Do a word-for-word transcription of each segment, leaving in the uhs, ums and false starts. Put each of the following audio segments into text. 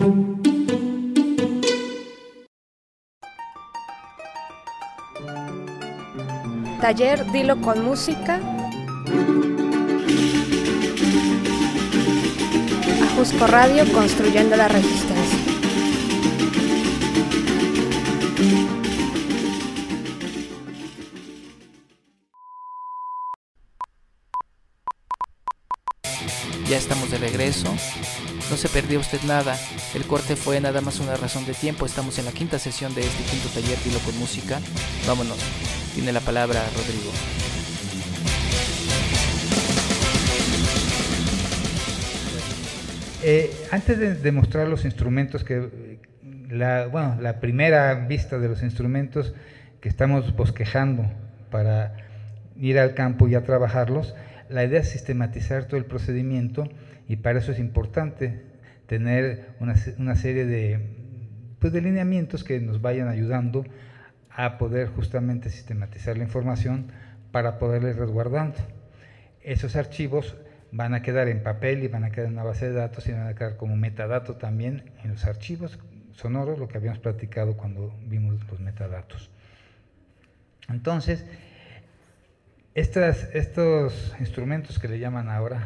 Taller Dilo con Música. Ajusco Radio, construyendo la resistencia. Ya estamos de regreso. No se perdió usted nada. El corte fue nada más una razón de tiempo. Estamos en la quinta sesión de este quinto taller Dilo con Música. Vámonos. Tiene la palabra Rodrigo. Eh, antes de, de mostrar los instrumentos que la, bueno, la primera vista de los instrumentos que estamos bosquejando para ir al campo y a trabajarlos, la idea es sistematizar todo el procedimiento, y para eso es importante tener una, una serie de, pues, de lineamientos que nos vayan ayudando a poder justamente sistematizar la información para poderla ir resguardando. Esos archivos van a quedar en papel y van a quedar en una base de datos y van a quedar como metadato también en los archivos sonoros, lo que habíamos platicado cuando vimos los metadatos. Entonces, estas, estos instrumentos que le llaman ahora,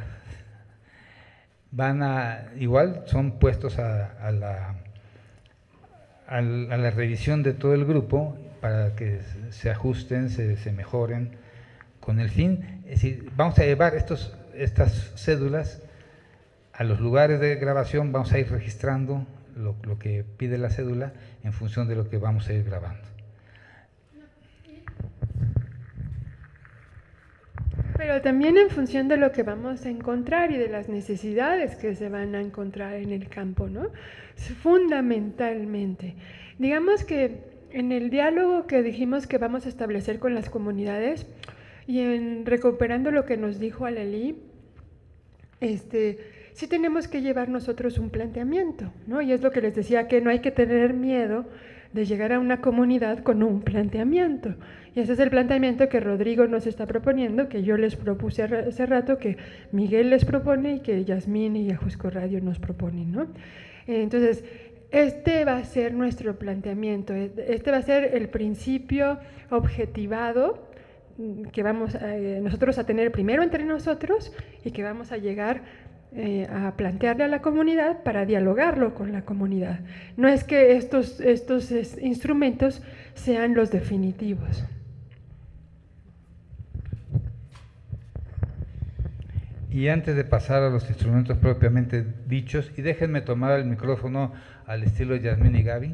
van a, igual son puestos a, a, la, a, a la revisión de todo el grupo para que se ajusten, se, se mejoren, con el fin, es decir, vamos a llevar estos, estas cédulas a los lugares de grabación, vamos a ir registrando lo, lo que pide la cédula en función de lo que vamos a ir grabando. Pero también en función de lo que vamos a encontrar y de las necesidades que se van a encontrar en el campo, ¿no? Fundamentalmente. Digamos que en el diálogo que dijimos que vamos a establecer con las comunidades y en recuperando lo que nos dijo Aleli, este, sí tenemos que llevar nosotros un planteamiento, ¿no? Y es lo que les decía, que no hay que tener miedo de llegar a una comunidad con un planteamiento. Y ese es el planteamiento que Rodrigo nos está proponiendo, que yo les propuse hace rato, que Miguel les propone y que Yasmín y Ajusco Radio nos proponen, ¿no? Entonces, este va a ser nuestro planteamiento, este va a ser el principio objetivado que vamos a, eh, nosotros a tener primero entre nosotros y que vamos a llegar eh, a plantearle a la comunidad para dialogarlo con la comunidad. No es que estos, estos es, instrumentos sean los definitivos. Y antes de pasar a los instrumentos propiamente dichos, y déjenme tomar el micrófono al estilo Yasmín y Gaby.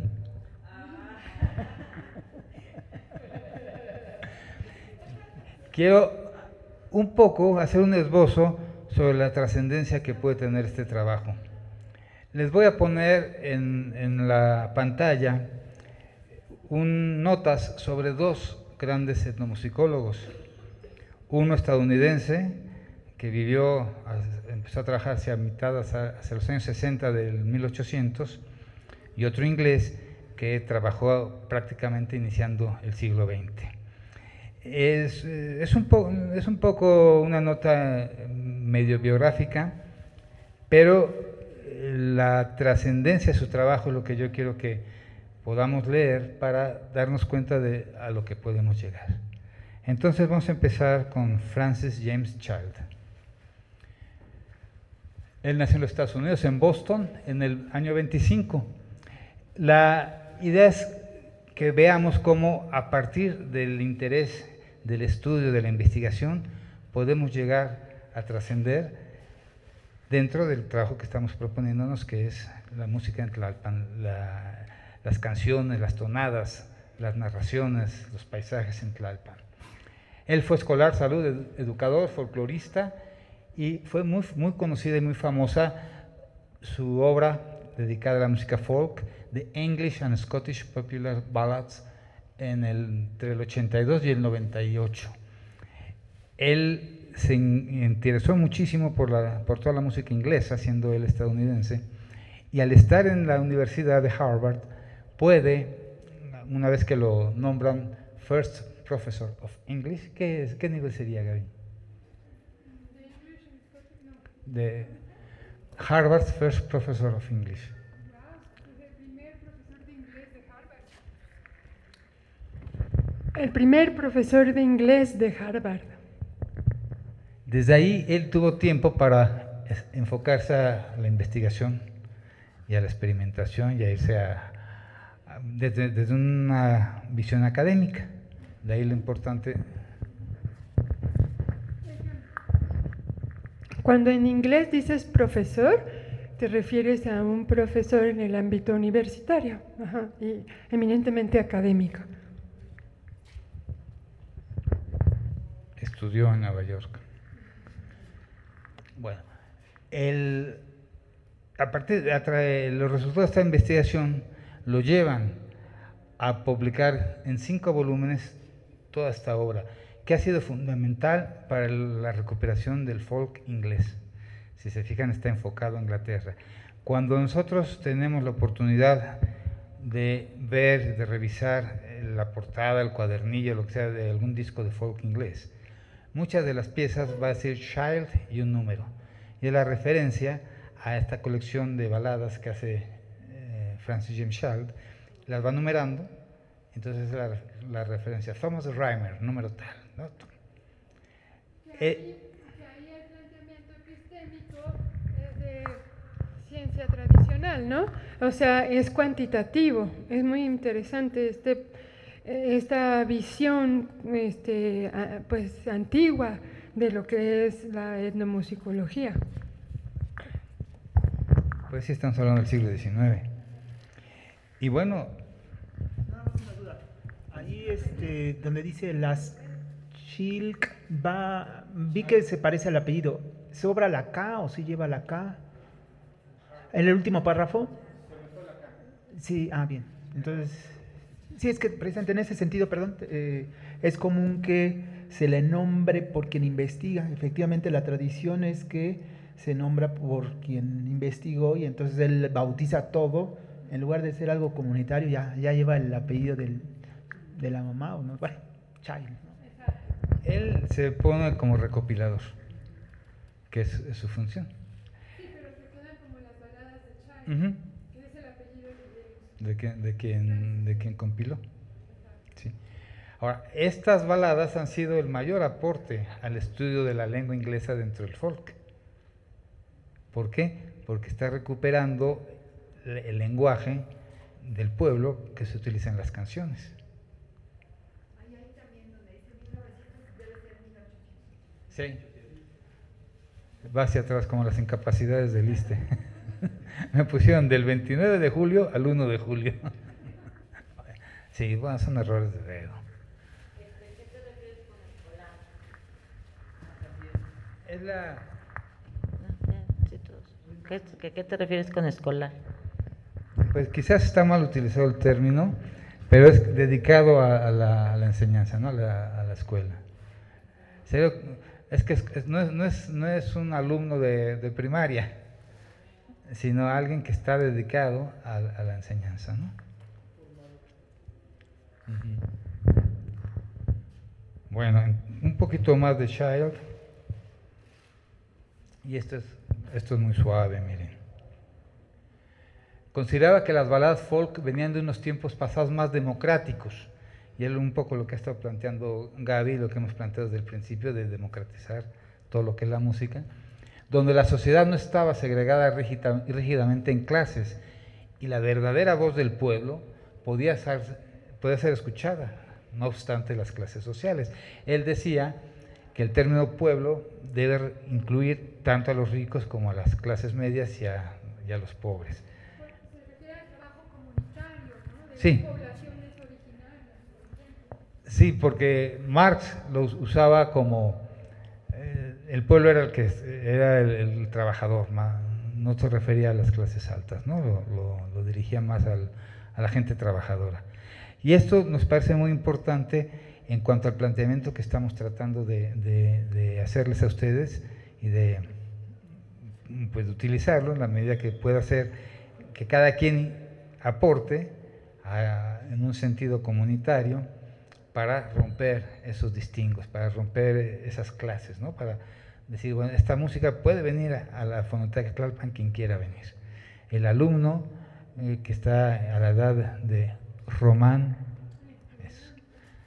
Quiero un poco hacer un esbozo sobre la trascendencia que puede tener este trabajo. Les voy a poner en, en la pantalla un, notas sobre dos grandes etnomusicólogos. Uno estadounidense, que vivió, empezó a trabajar hacia mitad, hacia los años sesenta del mil ochocientos, y otro inglés que trabajó prácticamente iniciando el siglo veinte. Es, es, un, po, es un poco una nota medio biográfica, pero la trascendencia de su trabajo es lo que yo quiero que podamos leer para darnos cuenta de a lo que podemos llegar. Entonces vamos a empezar con Francis James Child. Él nació en los Estados Unidos, en Boston, en el año veinticinco. La idea es que veamos cómo a partir del interés del estudio, de la investigación, podemos llegar a trascender dentro del trabajo que estamos proponiéndonos, que es la música en Tlalpan, la, las canciones, las tonadas, las narraciones, los paisajes en Tlalpan. Él fue escolar, salud, educador, folclorista, y fue muy, muy conocida y muy famosa su obra dedicada a la música folk, The English and Scottish Popular Ballads, en el, entre el ochenta y dos y el noventa y ocho. Él se interesó muchísimo por, la, por toda la música inglesa, siendo él estadounidense, y al estar en la Universidad de Harvard, puede, una vez que lo nombran First Professor of English, ¿qué, es, qué nivel sería, Gaby? De Harvard First Professor of English. El primer profesor de inglés de Harvard. Desde ahí él tuvo tiempo para enfocarse a la investigación y a la experimentación y a irse a, a desde, desde una visión académica. De ahí lo importante. Cuando en inglés dices profesor, te refieres a un profesor en el ámbito universitario, ajá, y eminentemente académico. Estudió en Nueva York. Bueno, el, a partir de atrae, los resultados de esta investigación lo llevan a publicar en cinco volúmenes toda esta obra, que ha sido fundamental para la recuperación del folk inglés. Si se fijan, está enfocado a Inglaterra. Cuando nosotros tenemos la oportunidad de ver, de revisar la portada, el cuadernillo, lo que sea, de algún disco de folk inglés, muchas de las piezas va a decir Child y un número. Y es la referencia a esta colección de baladas que hace eh, Francis James Child. Las va numerando, entonces la, la referencia Thomas Rhymer, número tal, ¿no? Eh, Ciencia tradicional, ¿no? O sea, es cuantitativo, es muy interesante este, esta visión este, pues, antigua de lo que es la etnomusicología. Pues sí, estamos hablando del siglo diecinueve. Y bueno... Nada más una duda. Ahí este, donde dice las Chilk, va, vi que se parece al apellido. ¿Sobra la K o sí lleva la K? ¿En el último párrafo? Sí, ah, bien. Entonces, sí, es que precisamente en ese sentido, perdón, eh, es común que se le nombre por quien investiga. Efectivamente, la tradición es que se nombra por quien investigó y entonces él bautiza todo. En lugar de ser algo comunitario, ya, ya lleva el apellido del, de la mamá, ¿o no? Bueno, Child, ¿no? Él se pone como recopilador, que es, es su función. Uh-huh. ¿Qué es el apellido de quien, de quien, de quien compiló. Sí. Ahora, estas baladas han sido el mayor aporte al estudio de la lengua inglesa dentro del folk. ¿Por qué? Porque está recuperando el lenguaje del pueblo que se utiliza en las canciones. Ahí hay también donde dice mil novecientos, debe ser mil ochocientos. Sí. Va hacia atrás como las incapacidades del ISSSTE. Me pusieron del veintinueve de julio al uno de julio. Sí, bueno, son errores de dedo. ¿Qué te refieres con escolar? Es la... Sí, todos. ¿Qué, qué, ¿Qué te refieres con escolar? Pues quizás está mal utilizado el término, pero es dedicado a, a, la, a la enseñanza, ¿no? a, la, a la escuela. ¿Serio? Es que es, es, no, es, no, es, no es un alumno de, de primaria, sino alguien que está dedicado a, a la enseñanza, ¿no? Uh-huh. Bueno, un poquito más de Child. Y esto es, esto es muy suave, miren. Consideraba que las baladas folk venían de unos tiempos pasados más democráticos, y es un poco lo que ha estado planteando Gaby, lo que hemos planteado desde el principio, de democratizar todo lo que es la música, donde la sociedad no estaba segregada rígida, rígidamente en clases, y la verdadera voz del pueblo podía ser, podía ser escuchada, no obstante las clases sociales. Él decía que el término pueblo debe incluir tanto a los ricos como a las clases medias y a, y a los pobres. Se refiere al trabajo comunitario, ¿no? De Sí. poblaciones originarias, por ejemplo. Sí, porque Marx lo usaba como eh, el pueblo era el que era el, el trabajador, no se refería a las clases altas, ¿no? Lo, lo, lo dirigía más al, a la gente trabajadora. Y esto nos parece muy importante en cuanto al planteamiento que estamos tratando de, de, de hacerles a ustedes y de, pues, de utilizarlo en la medida que pueda ser que cada quien aporte a, en un sentido comunitario para romper esos distingos, para romper esas clases, ¿no? Para decir, bueno, esta música puede venir a, a la Fonoteca Tlalpan quien quiera venir. El alumno eh, que está a la edad de Román, eso.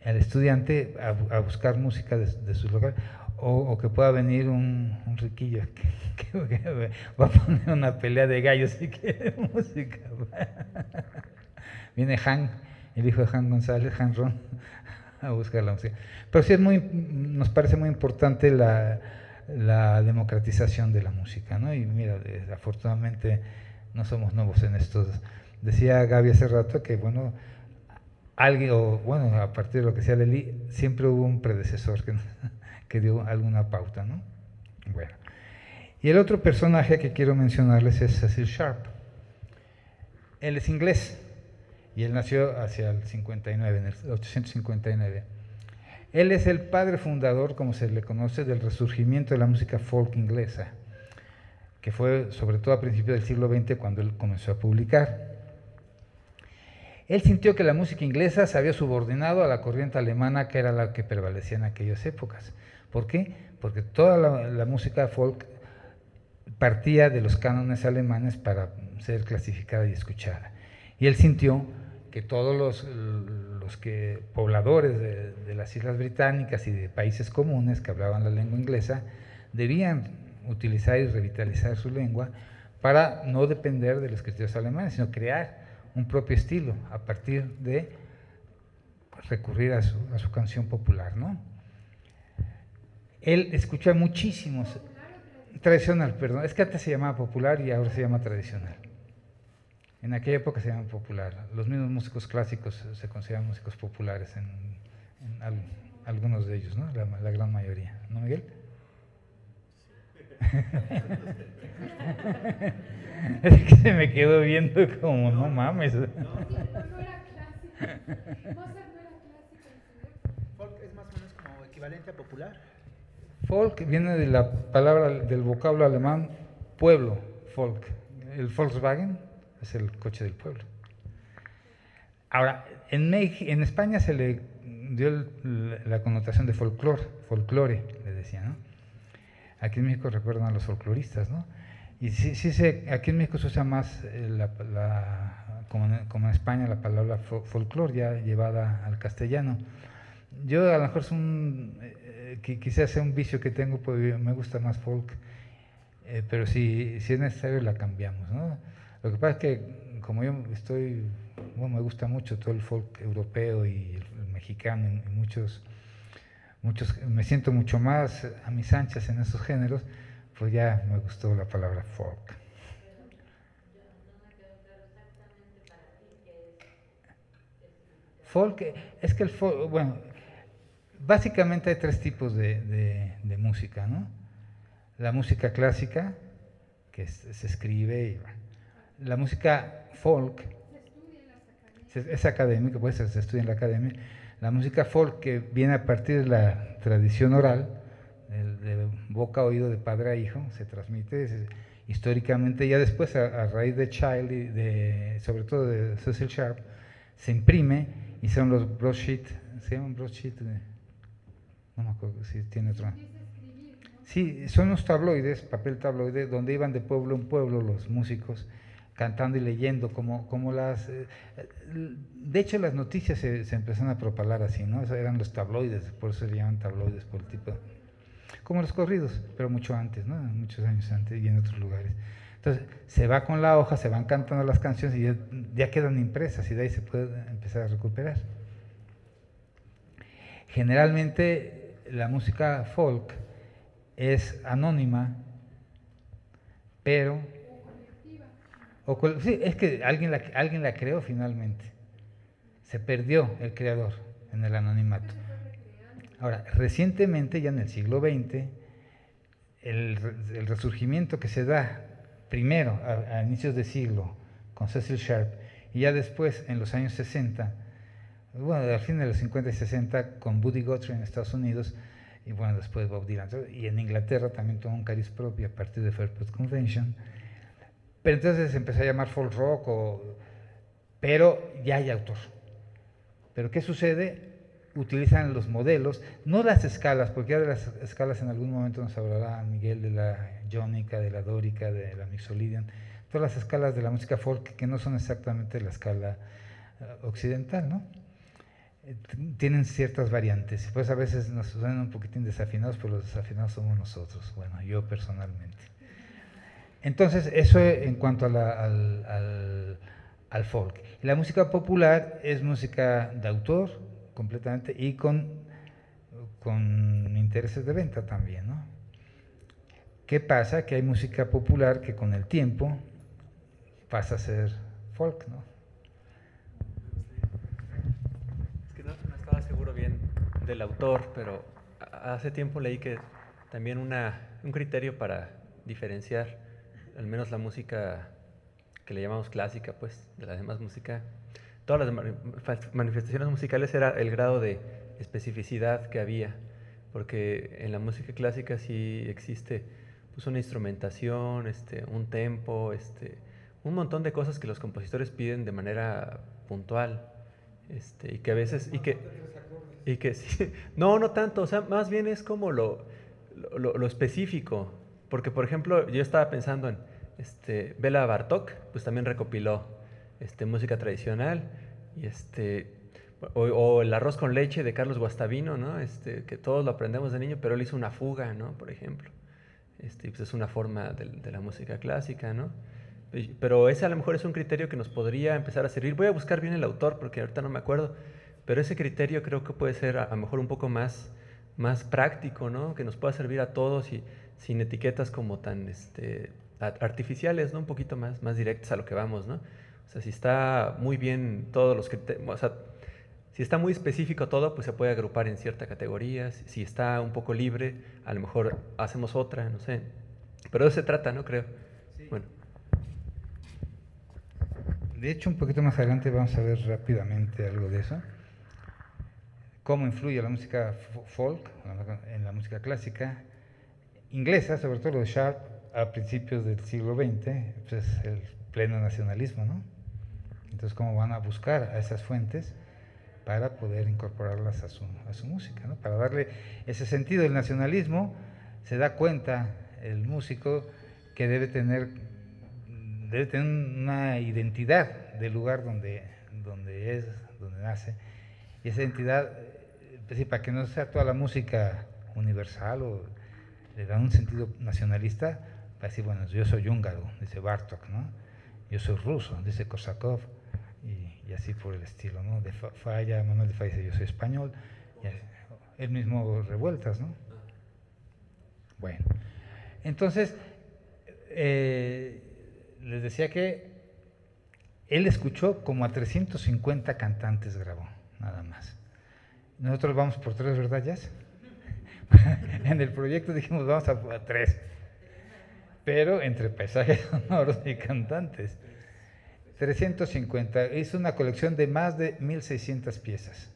al estudiante a, a buscar música de, de sus locales, o, o que pueda venir un, un riquillo que, que, que va a poner una pelea de gallos y quiere música. Viene Han, el hijo de Han González, Han Ron, a buscar la música. Pero sí es muy, nos parece muy importante la, la democratización de la música, ¿no? Y mira, afortunadamente no somos nuevos en esto. Decía Gaby hace rato que, bueno, alguien, o bueno, a partir de lo que sea Lely, siempre hubo un predecesor que, que dio alguna pauta, ¿no? Bueno. Y el otro personaje que quiero mencionarles es Cecil Sharp. Él es inglés y él nació hacia el cincuenta y nueve, en el ochocientos cincuenta y nueve. Él es el padre fundador, como se le conoce, del resurgimiento de la música folk inglesa, que fue sobre todo a principios del siglo veinte cuando él comenzó a publicar. Él sintió que la música inglesa se había subordinado a la corriente alemana, que era la que prevalecía en aquellas épocas. ¿Por qué? Porque toda la, la música folk partía de los cánones alemanes para ser clasificada y escuchada. Y él sintió que todos los, los que, pobladores de, de las Islas Británicas y de países comunes que hablaban la lengua inglesa debían utilizar y revitalizar su lengua para no depender de los criterios alemanes, sino crear un propio estilo a partir de recurrir a su, a su canción popular, ¿no? Él escucha muchísimos, tradicional, perdón, es que antes se llamaba popular y ahora se llama tradicional. En aquella época se llama popular. Los mismos músicos clásicos se consideran músicos populares en, en al, algunos de ellos, ¿no? La, la gran mayoría, ¿no, Miguel? Es que se me quedó viendo como, no mames. No, no era clásico. Mozart no era clásico. Folk es más o menos como equivalente a popular. Folk viene de la palabra, del vocablo alemán pueblo, folk. El Volkswagen es el coche del pueblo. Ahora, en, México, en España se le dio el, la connotación de folclore, folclore, le decía, ¿no? Aquí en México recuerdan a los folcloristas, ¿no? Y sí, sí se, aquí en México se usa más, eh, la, la, como, en, como en España, la palabra folclore ya llevada al castellano. Yo a lo mejor es un, eh, que quizás sea un vicio que tengo, pues me gusta más folk, eh, pero si, si es necesario la cambiamos, ¿no? Lo que pasa es que como yo estoy, bueno, me gusta mucho todo el folk europeo y el, el mexicano y, y muchos, muchos, me siento mucho más a mis anchas en esos géneros, pues ya me gustó la palabra folk. Folk, es que el folk, bueno, básicamente hay tres tipos de, de, de música, ¿no? La música clásica, que es, se escribe, y, la música folk, se, es académica, pues se estudia en la academia. La música folk, que viene a partir de la tradición oral, de, de boca a oído, de padre a hijo, se transmite se, históricamente. Ya después, a, a raíz de Child, y de, sobre todo de Cecil Sharp, se imprime y son los broadsheet, se llaman broadsheet, no me acuerdo si tiene otro. Sí, son los tabloides, papel tabloide, donde iban de pueblo en pueblo los músicos cantando y leyendo, como, como las... Eh, de hecho, las noticias se, se empezaron a propalar así, ¿no? Esos eran los tabloides, por eso se llaman tabloides, por el tipo... Como los corridos, pero mucho antes, ¿no? Muchos años antes y en otros lugares. Entonces, se va con la hoja, se van cantando las canciones y ya, ya quedan impresas y de ahí se puede empezar a recuperar. Generalmente, la música folk es anónima, pero... O, sí, es que alguien la, alguien la creó finalmente. Se perdió el creador en el anonimato. Ahora, recientemente, ya en el siglo veinte, el, el resurgimiento que se da primero a, a inicios de siglo con Cecil Sharp y ya después en los años sesenta, bueno, al fin de los cincuenta y sesenta con Buddy Guthrie en Estados Unidos y bueno, después Bob Dylan, y en Inglaterra también tomó un cariz propio a partir de Fairport Convention. Pero entonces se empezó a llamar folk rock, o, pero ya hay autor. ¿Pero qué sucede? Utilizan los modelos, no las escalas, porque ya de las escalas en algún momento nos hablará Miguel de la jónica, de la dórica, de la mixolydian, todas las escalas de la música folk que no son exactamente la escala uh, occidental, ¿no? eh, tienen ciertas variantes, pues a veces nos suenan un poquitín desafinados, pero los desafinados somos nosotros, bueno, yo personalmente. Entonces, eso en cuanto a la, al, al, al folk. Y la música popular es música de autor, completamente, y con, con intereses de venta también, ¿no? ¿Qué pasa? Que hay música popular que con el tiempo pasa a ser folk, ¿no? Es que no, no estaba seguro bien del autor, pero hace tiempo leí que también una, un criterio para diferenciar al menos la música que le llamamos clásica, pues, de la demás música, todas las manifestaciones musicales era el grado de especificidad que había, porque en la música clásica sí existe pues una instrumentación, este, un tempo, este, un montón de cosas que los compositores piden de manera puntual, este, y que a veces y que y que sí, no no tanto, o sea, más bien es como lo lo, lo específico, porque por ejemplo yo estaba pensando en este Bela Bartók, pues también recopiló este música tradicional y este o, o el arroz con leche de Carlos Guastavino, ¿no? Este que todos lo aprendemos de niño, pero él hizo una fuga, ¿no? Por ejemplo. Este, pues es una forma de, de la música clásica, ¿no? Pero ese a lo mejor es un criterio que nos podría empezar a servir. Voy a buscar bien el autor porque ahorita no me acuerdo, pero ese criterio creo que puede ser a, a lo mejor un poco más, más práctico, ¿no? Que nos pueda servir a todos y sin etiquetas como tan este, artificiales, ¿no? Un poquito más, más directas a lo que vamos, ¿no? O sea, si está muy bien todos los criterios, o sea, si está muy específico todo, pues se puede agrupar en cierta categoría. Si está un poco libre, a lo mejor hacemos otra, no sé. Pero de eso se trata, ¿no? Creo. Sí. Bueno. De hecho, un poquito más adelante vamos a ver rápidamente algo de eso. Cómo influye la música folk en la música clásica inglesa, sobre todo lo de Sharp, a principios del siglo veinte, pues es el pleno nacionalismo, ¿no? Entonces, cómo van a buscar a esas fuentes para poder incorporarlas a su, a su música, ¿no? Para darle ese sentido. El nacionalismo, se da cuenta el músico que debe tener, debe tener una identidad del lugar donde, donde es, donde nace, y esa identidad, pues sí, para que no sea toda la música universal o le da un sentido nacionalista, para decir, bueno, yo soy húngaro, dice Bartók, ¿no? Yo soy ruso, dice Korsakov, y, y así por el estilo, ¿no? De Falla, Manuel de Falla dice, yo soy español, y el mismo Revueltas, ¿no? Bueno, entonces, eh, les decía que él escuchó como a trescientos cincuenta cantantes grabó, nada más. Nosotros vamos por tres, ¿verdad, Jazz? En el proyecto dijimos, vamos a, a tres, pero entre paisajes sonoros y cantantes. trescientos cincuenta, hizo una colección de más de mil seiscientas piezas,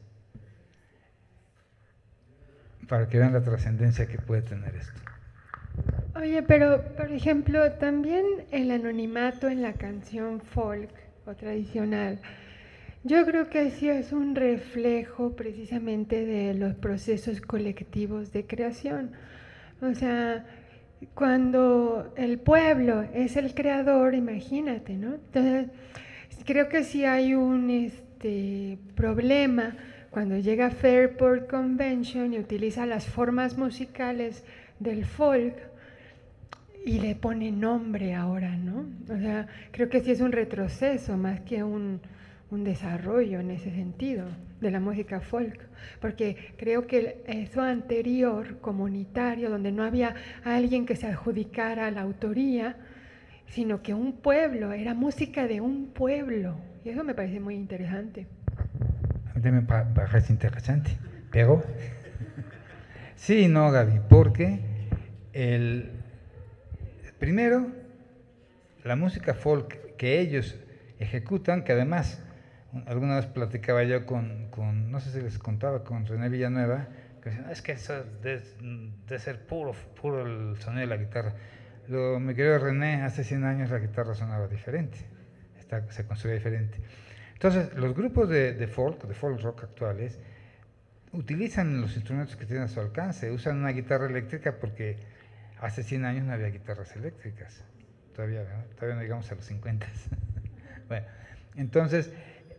para que vean la trascendencia que puede tener esto. Oye, pero por ejemplo, también el anonimato en la canción folk o tradicional, yo creo que sí es un reflejo precisamente de los procesos colectivos de creación. O sea, cuando el pueblo es el creador, imagínate, ¿no? Entonces, creo que sí hay un este, problema cuando llega Fairport Convention y utiliza las formas musicales del folk y le pone nombre ahora, ¿no? O sea, creo que sí es un retroceso más que un, un desarrollo en ese sentido de la música folk, porque creo que eso anterior, comunitario, donde no había alguien que se adjudicara la autoría, sino que un pueblo, era música de un pueblo, y eso me parece muy interesante. A mí también me parece interesante, pero sí, no, Gaby, porque el primero, la música folk que ellos ejecutan, que además alguna vez platicaba yo con, con, no sé si les contaba, con René Villanueva, que decía, no, es que eso debe de ser puro, puro el sonido de la guitarra. Lo, mi querido René, hace cien años la guitarra sonaba diferente, está, se construía diferente. Entonces, los grupos de, de folk, de folk rock actuales, utilizan los instrumentos que tienen a su alcance, usan una guitarra eléctrica porque hace cien años no había guitarras eléctricas, todavía, ¿no? Todavía no llegamos a los cincuenta. Bueno, entonces,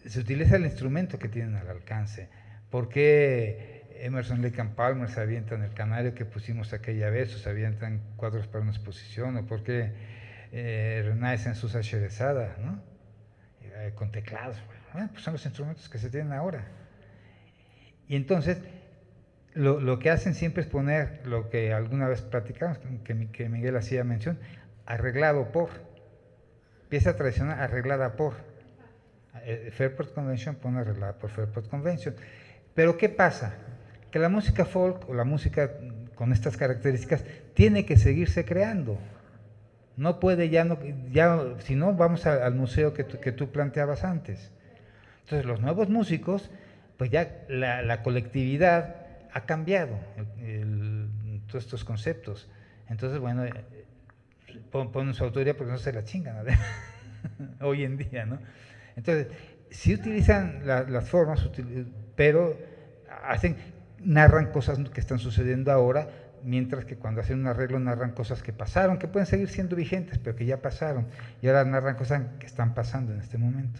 se utiliza el instrumento que tienen al alcance. ¿Por qué Emerson, Lake and Palmer se avientan el canario que pusimos aquella vez, o se avientan cuadros para una exposición? ¿O por qué eh, Renaissance usa Sherezada, ¿no? Eh, con teclados? Bueno, pues son los instrumentos que se tienen ahora. Y entonces, lo, lo que hacen siempre es poner lo que alguna vez platicamos, que, que Miguel hacía mención, arreglado por, pieza tradicional arreglada por. Eh, Fairport Convention pone arreglada por Fairport Convention. Pero ¿qué pasa? Que la música folk o la música con estas características tiene que seguirse creando. No puede ya, no, ya si no, vamos a, al museo que tú, que tú planteabas antes. Entonces, los nuevos músicos, pues ya la, la colectividad ha cambiado el, el, todos estos conceptos. Entonces, bueno, pon, ponen su autoría porque no se la chingan, ¿no? Hoy en día, ¿no? Entonces, sí utilizan la, las formas, util, pero hacen, narran cosas que están sucediendo ahora, mientras que cuando hacen un arreglo narran cosas que pasaron, que pueden seguir siendo vigentes, pero que ya pasaron, y ahora narran cosas que están pasando en este momento.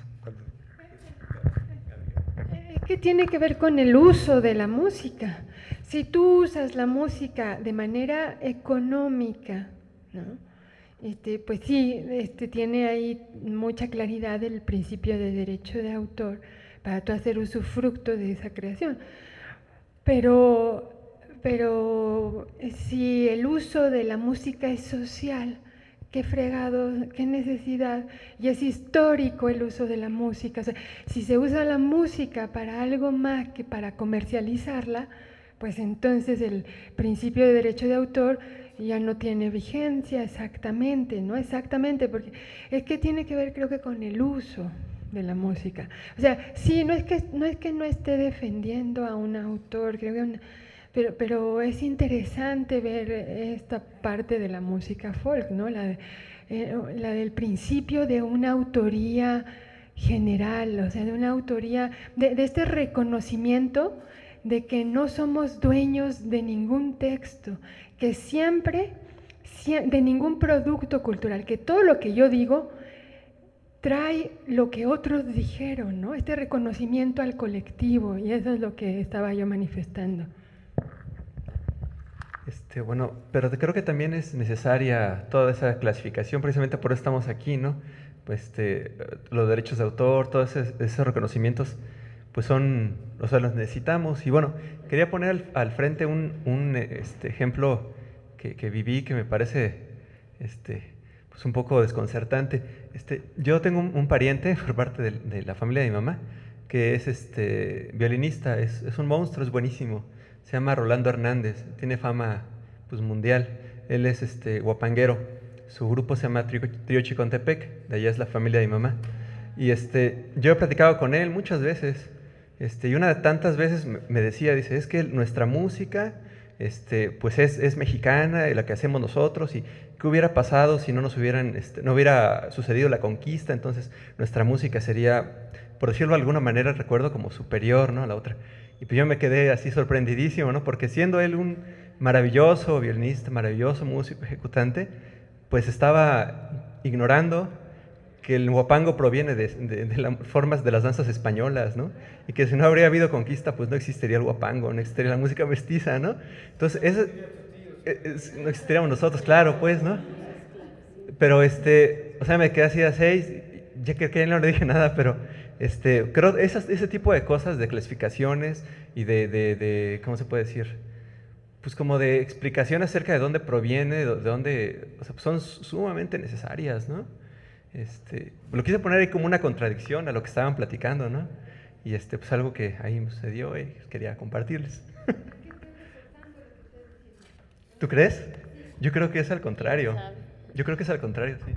¿Qué tiene que ver con el uso de la música? Si tú usas la música de manera económica, ¿no? Este, pues sí, este, tiene ahí mucha claridad el principio de derecho de autor para tú hacer usufructo de esa creación. Pero, pero si el uso de la música es social, qué fregado, qué necesidad, y es histórico el uso de la música. O sea, si se usa la música para algo más que para comercializarla, pues entonces el principio de derecho de autor ya no tiene vigencia exactamente, ¿no? Exactamente, porque es que tiene que ver, creo que, con el uso de la música. O sea, sí, no es que no, es que no esté defendiendo a un autor, creo que una, Pero, pero es interesante ver esta parte de la música folk, ¿no? La, de, eh, la del principio de una autoría general, o sea, de una autoría, de, de este reconocimiento de que no somos dueños de ningún texto, que siempre, de ningún producto cultural, que todo lo que yo digo trae lo que otros dijeron, ¿no? Este reconocimiento al colectivo, y eso es lo que estaba yo manifestando. Este, bueno, pero creo que también es necesaria toda esa clasificación, precisamente por eso estamos aquí, ¿no? Pues este, los derechos de autor, todos esos, esos reconocimientos, pues son, o sea, los necesitamos. Y bueno, quería poner al, al frente un, un este, ejemplo que, que viví, que me parece este, pues un poco desconcertante. Este, yo tengo un, un pariente por parte de, de la familia de mi mamá, que es este, violinista, es, es un monstruo, es buenísimo. Se llama Rolando Hernández, tiene fama pues, mundial. Él es este, guapanguero. Su grupo se llama Trío, Trío Chicontepec, de allá es la familia de mi mamá. Y este, yo he platicado con él muchas veces. Este, y una de tantas veces me decía, dice, es que nuestra música este, pues es, es mexicana, la que hacemos nosotros, y qué hubiera pasado si no nos hubieran, este, no hubiera sucedido la conquista, entonces nuestra música sería, por decirlo de alguna manera, recuerdo como superior, ¿no?, a la otra. Y pues yo me quedé así sorprendidísimo, ¿no? Porque siendo él un maravilloso violinista, maravilloso músico ejecutante, pues estaba ignorando que el huapango proviene de, de, de las formas de las danzas españolas, ¿no? Y que si no habría habido conquista, pues no existiría el huapango, no existiría la música mestiza, ¿no? Entonces, eso, es, no existiríamos nosotros, claro, pues, ¿no? Pero, este, o sea, me quedé así a seis, ya que, que no le dije nada, pero... Este, creo esas, ese tipo de cosas, de clasificaciones y de, de, de, ¿cómo se puede decir? Pues como de explicación acerca de dónde proviene, de dónde, o sea, pues son sumamente necesarias, ¿no? Este, lo quise poner ahí como una contradicción a lo que estaban platicando, ¿no? Y este, pues algo que ahí me sucedió y quería compartirles. ¿Tú crees? Yo creo que es al contrario. Yo creo que es al contrario, sí.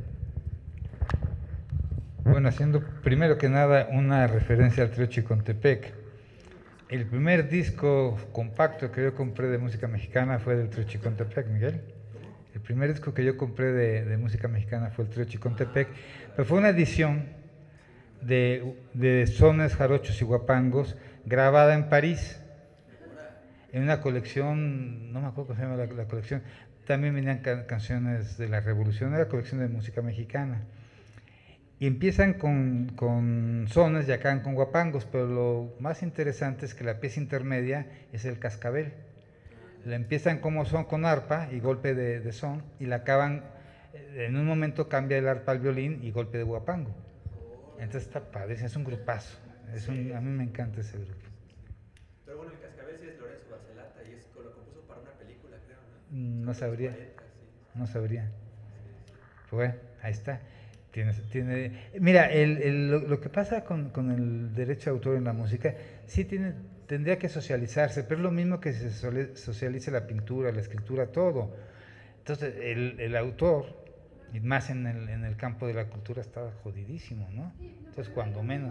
Bueno, haciendo primero que nada una referencia al Trío Chicontepec. El primer disco compacto que yo compré de música mexicana fue del Trío Chicontepec, Miguel. El primer disco que yo compré de, de música mexicana fue el Trío Chicontepec, pero fue una edición de, de sones, jarochos y guapangos grabada en París, en una colección, no me acuerdo cómo se llama la, la colección, también venían can, canciones de la Revolución, era la colección de música mexicana. Y empiezan con, con sones y acaban con guapangos, pero lo más interesante es que la pieza intermedia es el cascabel. La empiezan como son con arpa y golpe de, de son, y la acaban, en un momento cambia el arpa al violín y golpe de guapango. Entonces está padre, es un grupazo. Es un, a mí me encanta ese grupo. Pero bueno, el cascabel sí es Lorenzo Barcelata y es, lo compuso para una película, creo, ¿no? No sabría, cuarenta, sí. no sabría. Pues bueno, ahí está. Tiene, tiene, mira, el, el, lo, lo que pasa con, con el derecho de autor en la música, sí tiene, tendría que socializarse, pero es lo mismo que se socialice la pintura, la escritura, todo. Entonces, el, el autor, y más en el, en el campo de la cultura, estaba jodidísimo, ¿no? Entonces, cuando menos...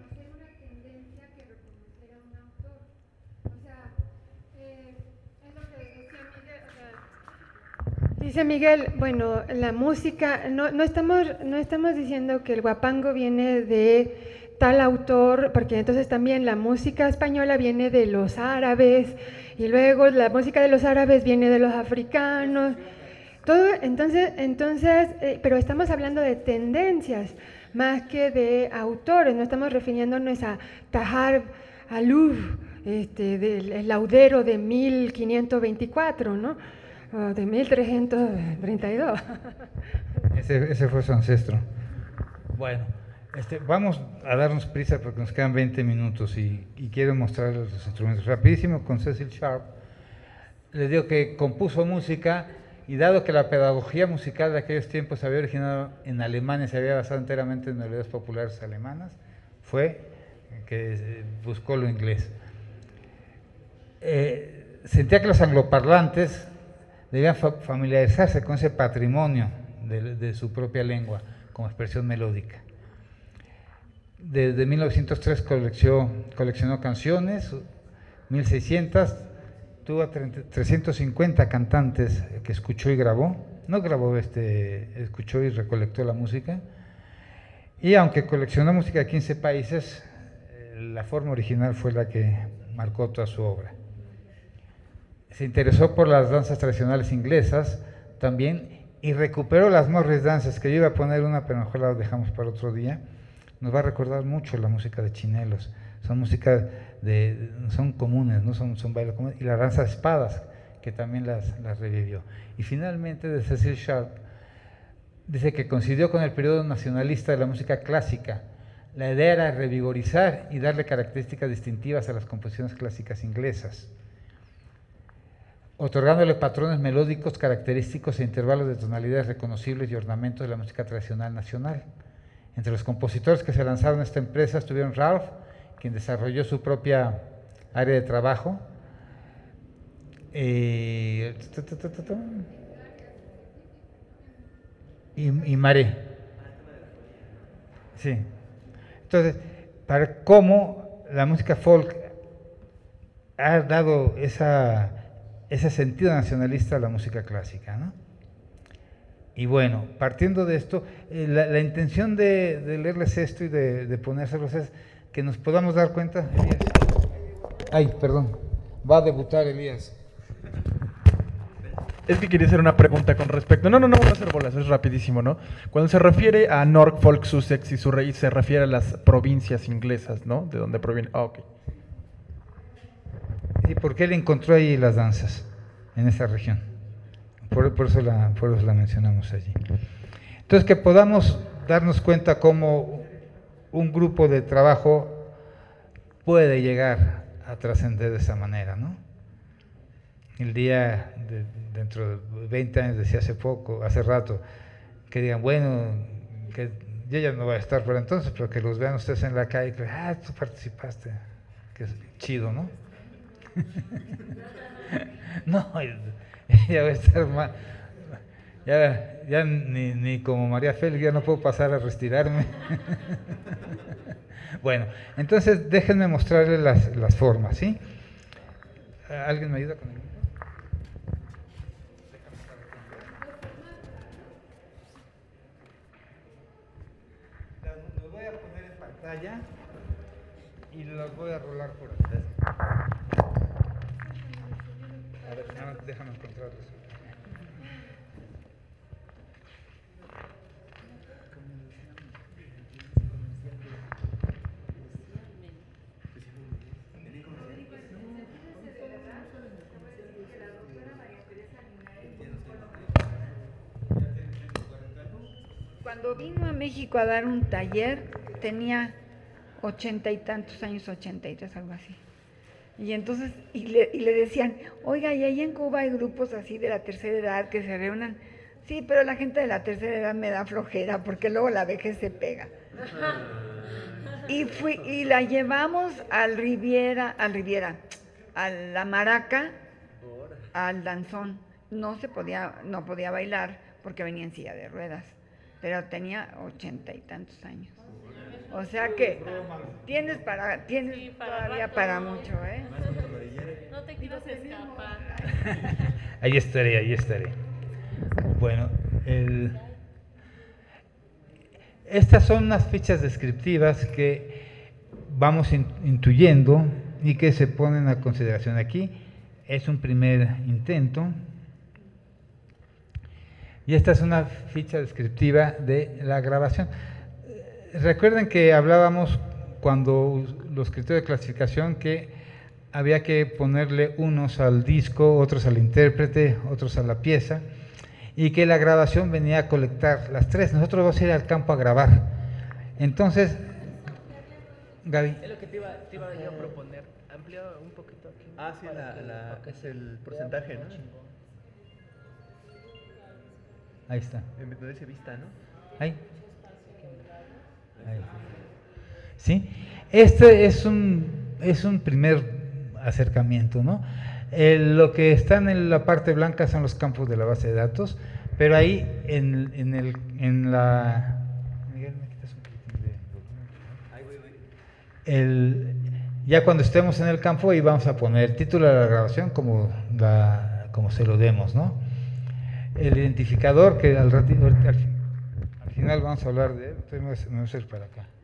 Dice Miguel, bueno, la música, no, no, estamos, no estamos diciendo que el guapango viene de tal autor, porque entonces también la música española viene de los árabes, y luego la música de los árabes viene de los africanos, todo, entonces, entonces eh, pero estamos hablando de tendencias, más que de autores, no estamos refiriéndonos a Tahar Aluf, este, del laudero de mil quinientos veinticuatro, ¿no? De mil trescientos treinta y dos. Ese, ese fue su ancestro. Bueno, este, vamos a darnos prisa porque nos quedan veinte minutos y, y quiero mostrarles los instrumentos. Rapidísimo con Cecil Sharp. Les digo que compuso música y dado que la pedagogía musical de aquellos tiempos se había originado en Alemania, se había basado enteramente en melodías populares alemanas, fue que buscó lo inglés. Eh, sentía que los angloparlantes debían familiarizarse con ese patrimonio de, de su propia lengua como expresión melódica. Desde mil novecientos tres coleccionó, coleccionó canciones, mil seiscientas, tuvo trescientos cincuenta cantantes que escuchó y grabó, no grabó, este, escuchó y recolectó la música, y aunque coleccionó música de quince países, la forma original fue la que marcó toda su obra. Se interesó por las danzas tradicionales inglesas también y recuperó las Morris danzas, que yo iba a poner una, pero mejor la dejamos para otro día. Nos va a recordar mucho la música de Chinelos, son músicas de, son comunes, no son, son bailes comunes, y la danza de espadas, que también las, las revivió. Y finalmente de Cecil Sharp, dice que coincidió con el periodo nacionalista de la música clásica. La idea era revigorizar y darle características distintivas a las composiciones clásicas inglesas, otorgándole patrones melódicos característicos e intervalos de tonalidades reconocibles y ornamentos de la música tradicional nacional. Entre los compositores que se lanzaron a esta empresa estuvieron Ralph, quien desarrolló su propia área de trabajo, eh, y, y Maré. Sí. Entonces, para cómo la música folk ha dado esa... ese sentido nacionalista a la música clásica, ¿no? Y bueno, partiendo de esto, eh, la, la intención de, de leerles esto y de, de ponérselos es que nos podamos dar cuenta, Elías. Ay, perdón, va a debutar Elías. Es que quería hacer una pregunta con respecto. No, no, no voy a hacer bolas, es rapidísimo, ¿no? Cuando se refiere a Norfolk, Sussex y Surrey, se refiere a las provincias inglesas, ¿no? De donde proviene. Ah, ok. ¿Y por qué él encontró ahí las danzas en esa región? Por, por, eso la, por eso la mencionamos allí. Entonces, que podamos darnos cuenta cómo un grupo de trabajo puede llegar a trascender de esa manera, ¿no? El día, de, dentro de veinte años, decía hace poco, hace rato, que digan, bueno, que yo ya no voy a estar por entonces, pero que los vean ustedes en la calle y que, ah, tú participaste, que es chido, ¿no? No, ya voy a estar mal. Ya, ya ni, ni como María Félix, ya no puedo pasar a retirarme. Bueno, entonces déjenme mostrarles las, las formas, ¿sí? ¿Alguien me ayuda con el libro? Los voy a poner en pantalla y los voy a rolar por ustedes. A ver, déjame encontrarlos. cuando vino a México a dar un taller, tenía ochenta y tantos años, ochenta y tres, algo así. Y entonces, y le, y le decían, oiga, y ahí en Cuba hay grupos así de la tercera edad que se reúnan. Sí, pero la gente de la tercera edad me da flojera porque luego la vejez se pega. Y fui, y la llevamos al Riviera, al Riviera, a la Maraca, al danzón. No se podía, no podía bailar porque venía en silla de ruedas, pero tenía ochenta y tantos años. O sea que tienes para, tienes Sí, para todavía rato. para mucho, ¿eh? No te quieras escapar. Ahí estaré, ahí estaré. Bueno, el- estas son unas fichas descriptivas que vamos in- intuyendo y que se ponen a consideración aquí. Es un primer intento. Y esta es una ficha descriptiva de la grabación. Eh, Recuerden que hablábamos cuando los criterios de clasificación que había que ponerle unos al disco, otros al intérprete, otros a la pieza, y que la grabación venía a colectar las tres. Nosotros vamos a ir al campo a grabar. Entonces, Gaby. Es lo que te iba, te iba yo a proponer. Amplía un poquito aquí. Ah, sí, la, la, es el porcentaje, ¿no? Ahí está. En donde dice vista, ¿no? Ahí. Ahí. ¿Sí? Este es un, es un primer acercamiento, ¿no? El- lo que están en la parte blanca son los campos de la base de datos, pero ahí en, en, el, en la... Miguel, ¿me quitas un poquitín de volumen? Ay, güey, güey. El, ya cuando estemos en el campo ahí vamos a poner el título de la grabación como, la, como se lo demos, ¿no? El identificador que al, rati- ahorita al, fin- al final vamos a hablar de él, entonces me voy a- me voy a hacer para acá.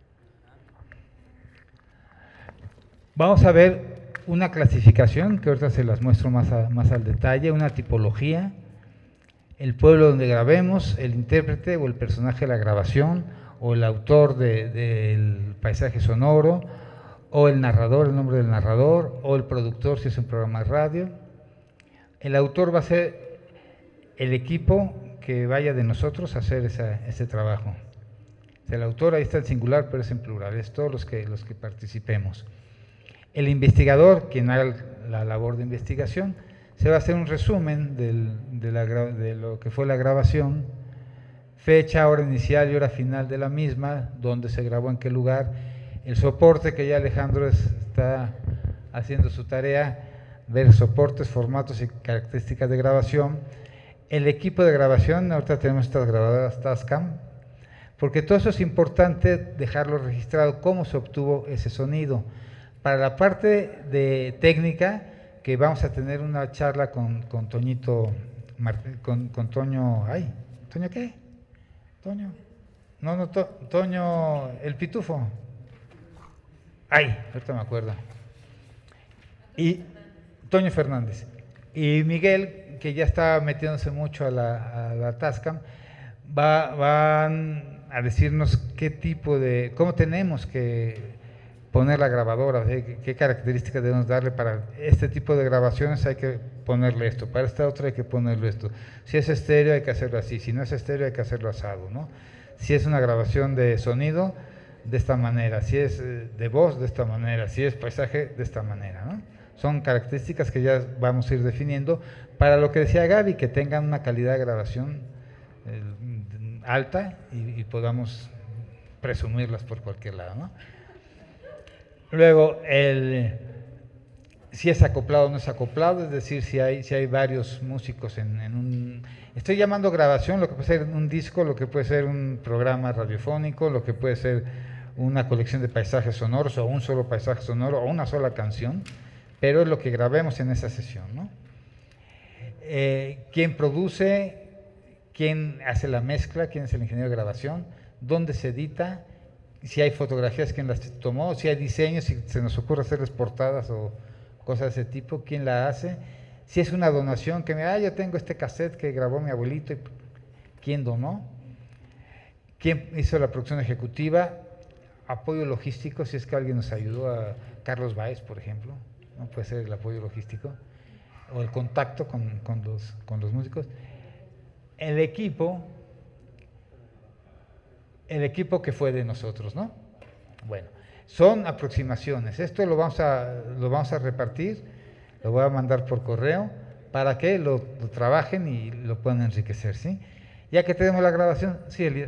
Vamos a ver una clasificación que ahorita se las muestro más, a- más al detalle, una tipología, el pueblo donde grabemos, el intérprete o el personaje de la grabación, o el autor de- del paisaje sonoro, o el narrador, el nombre del narrador, o el productor si es un programa de radio. El autor va a ser el equipo que vaya de nosotros a hacer esa- ese trabajo. El autor ahí está en singular, pero es en plural, es todos los que, los que participemos. El investigador, quien haga la labor de investigación, se va a hacer un resumen del- de, la gra- de lo que fue la grabación, fecha, hora inicial y hora final de la misma, dónde se grabó, en qué lugar, el soporte que ya Alejandro es- está haciendo su tarea, ver soportes, formatos y características de grabación, el equipo de grabación, ahorita tenemos estas grabadoras Tascam, porque todo eso es importante dejarlo registrado, cómo se obtuvo ese sonido. Para la parte de técnica, que vamos a tener una charla con, con Toñito, Mart- con, con Toño, ay, ¿Toño qué? Toño, no, no, To- Toño, el pitufo, ay, ahorita me acuerdo, y Toño Fernández, y Miguel, que ya está metiéndose mucho a la, a la Tascam, va, van a decirnos qué tipo de, cómo tenemos que poner la grabadora, ¿sí? qué, qué características debemos darle para este tipo de grabaciones, hay que ponerle esto, para esta otra hay que ponerle esto. Si es estéreo hay que hacerlo así, si no es estéreo hay que hacerlo asado, ¿no? Si es una grabación de sonido, de esta manera, si es eh, de voz, de esta manera, si es paisaje, de esta manera, ¿no? Son características que ya vamos a ir definiendo para lo que decía Gaby, que tengan una calidad de grabación eh, alta y, y podamos presumirlas por cualquier lado, ¿no? Luego, el, si es acoplado o no es acoplado, es decir, si hay, si hay varios músicos en, en un... Estoy llamando grabación, lo que puede ser un disco, lo que puede ser un programa radiofónico, lo que puede ser una colección de paisajes sonoros, o un solo paisaje sonoro, o una sola canción, pero es lo que grabemos en esa sesión, ¿no? Eh, ¿Quién produce? ¿Quién hace la mezcla? ¿Quién es el ingeniero de grabación? ¿Dónde se edita? Si hay fotografías, quién las tomó, si hay diseños, si se nos ocurre hacerles portadas o cosas de ese tipo, quién la hace, si es una donación, que me, ah, yo tengo este cassette que grabó mi abuelito, y quién donó, quién hizo la producción ejecutiva, apoyo logístico, si es que alguien nos ayudó, a Carlos Báez, por ejemplo, no puede ser el apoyo logístico, o el contacto con, con, los, con los músicos, el equipo, el equipo que fue de nosotros, ¿no? Bueno, son aproximaciones. Esto lo vamos a, lo vamos a repartir, lo voy a mandar por correo para que lo, lo trabajen y lo puedan enriquecer, ¿sí? Ya que tenemos la grabación, sí, Elías.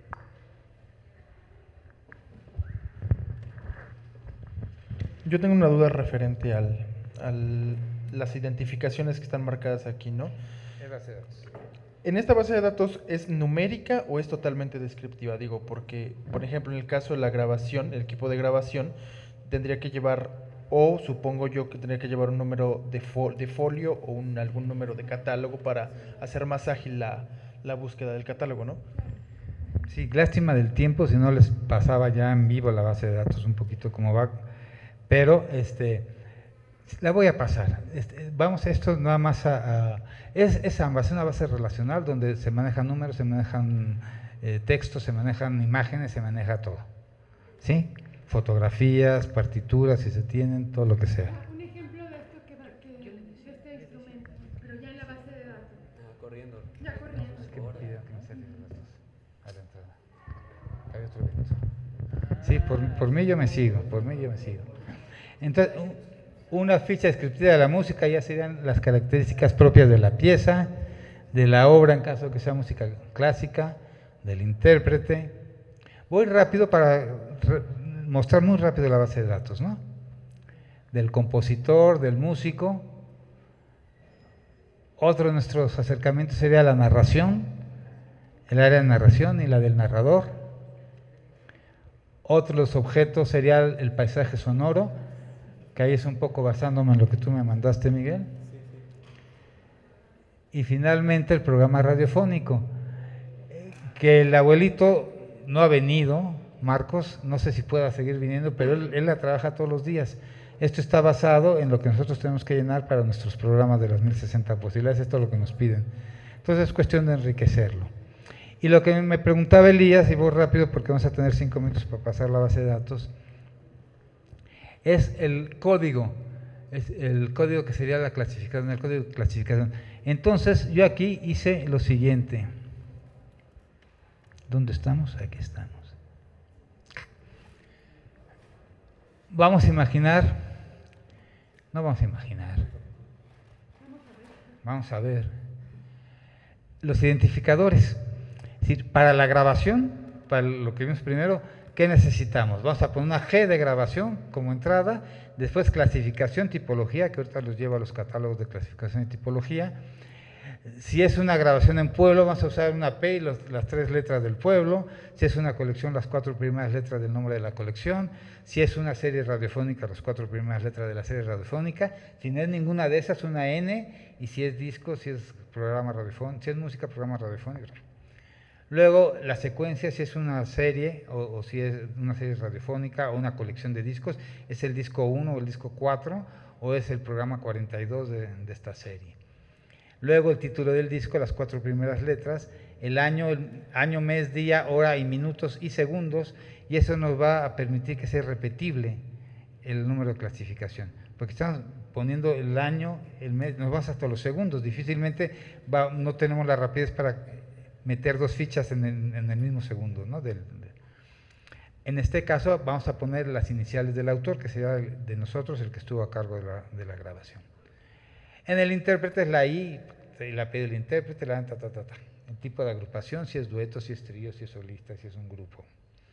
Yo tengo una duda referente al, al las identificaciones que están marcadas aquí, ¿no? Es base de datos. ¿En esta base de datos es numérica o es totalmente descriptiva? Digo, porque, por ejemplo, en el caso de la grabación, el equipo de grabación tendría que llevar, o supongo yo que tendría que llevar un número de, fo de folio o un, algún número de catálogo para hacer más ágil la, la búsqueda del catálogo, ¿no? Sí, lástima del tiempo, si no les pasaba ya en vivo la base de datos un poquito como va, pero este, la voy a pasar. Este, vamos a esto nada más a... a es, es ambas, es una base relacional donde se manejan números, se manejan eh, textos, se manejan imágenes, se maneja todo, ¿sí? Fotografías, partituras, si se tienen, todo lo que sea. Un ejemplo de esto que, va, que de este instrumento, pero ya en la base de datos. Ah, corriendo. Ya corriendo. Es que me piden que me saquen los datos a la entrada. Hay otro evento. Sí, por, por mí yo me sigo, por mí yo me sigo. Entonces, una ficha descriptiva de la música ya serían las características propias de la pieza, de la obra en caso de que sea música clásica, del intérprete. Voy rápido para mostrar muy rápido la base de datos, ¿no? Del compositor, del músico. Otro de nuestros acercamientos sería la narración, el área de narración y la del narrador. Otro de los objetos sería el paisaje sonoro, que ahí es un poco basándome en lo que tú me mandaste, Miguel. Y finalmente el programa radiofónico, que el abuelito no ha venido, Marcos, no sé si pueda seguir viniendo, pero él, él la trabaja todos los días. Esto está basado en lo que nosotros tenemos que llenar para nuestros programas de las mil sesenta posibilidades, esto es lo que nos piden. Entonces es cuestión de enriquecerlo. Y lo que me preguntaba Elías, y voy rápido porque vamos a tener cinco minutos para pasar la base de datos, es el código, es el código que sería la clasificación, el código de clasificación. Entonces yo aquí hice lo siguiente. ¿Dónde estamos? Aquí estamos. Vamos a imaginar, no vamos a imaginar, vamos a ver los identificadores. Es decir, para la grabación, para lo que vimos primero, ¿qué necesitamos? Vamos a poner una G de grabación como entrada, después clasificación, tipología, que ahorita los lleva a los catálogos de clasificación y tipología. Si es una grabación en pueblo, vamos a usar una P y los, las tres letras del pueblo. Si es una colección, las cuatro primeras letras del nombre de la colección. Si es una serie radiofónica, las cuatro primeras letras de la serie radiofónica. Si no es ninguna de esas, una N. Y si es disco, si es programa radiofónico, si es música, programa radiofónico. Luego, la secuencia, si es una serie, o, o si es una serie radiofónica, o una colección de discos, es el disco uno o el disco cuatro, o es el programa cuarenta y dos de, de esta serie. Luego el título del disco, las cuatro primeras letras, el año, el año, mes, día, hora y minutos y segundos, y eso nos va a permitir que sea repetible el número de clasificación, porque estamos poniendo el año, el mes, nos vamos hasta los segundos, difícilmente va, no tenemos la rapidez para meter dos fichas en el, en el mismo segundo, ¿no? Del, de, en este caso vamos a poner las iniciales del autor, que será de nosotros el que estuvo a cargo de la, de la grabación. En el intérprete es la I, la P del intérprete, la ta, ta, ta, ta. El tipo de agrupación, si es dueto, si es trío, si es solista, si es un grupo.